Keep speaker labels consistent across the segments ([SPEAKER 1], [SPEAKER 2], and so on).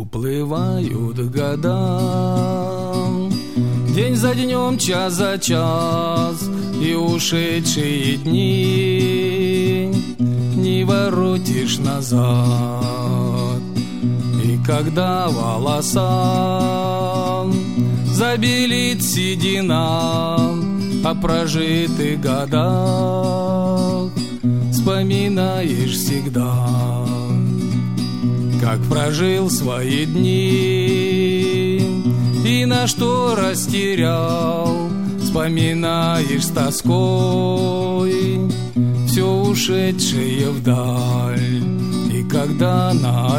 [SPEAKER 1] Уплывают года, день за днем, час за час, и ушедшие дни не воротишь назад. И когда волосам забелит седина о прожитых годах, вспоминаешь всегда, как прожил свои дни и на что растерял. Вспоминаешь с тоской все ушедшее вдаль. И когда на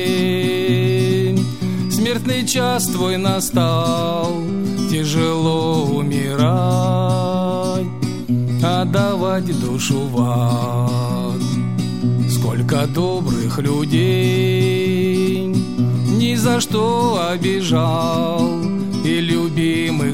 [SPEAKER 1] одре смертный час твой настал, тяжело умирать, отдавать душу в ад. Сколько добрых людей ни за что обижал, и любимых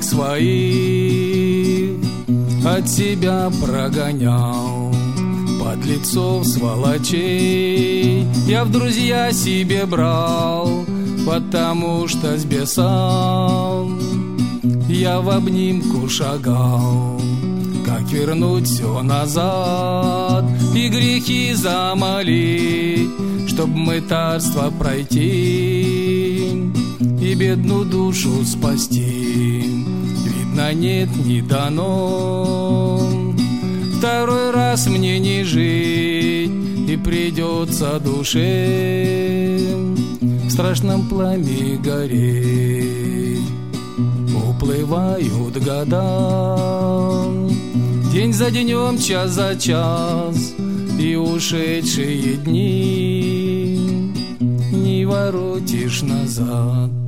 [SPEAKER 1] своих от себя прогонял. Подлецов, сволочей я в друзья себе брал, потому что с бесом я в обнимку шагал. Как вернуть все назад и грехи замолить, чтоб мытарство пройти и бедную душу спасти? Видно, нет, не дано второй раз мне не жить, и придется душе в страшном пламени гореть. Уплывают года, день за днем, час за час, и ушедшие дни не воротишь назад.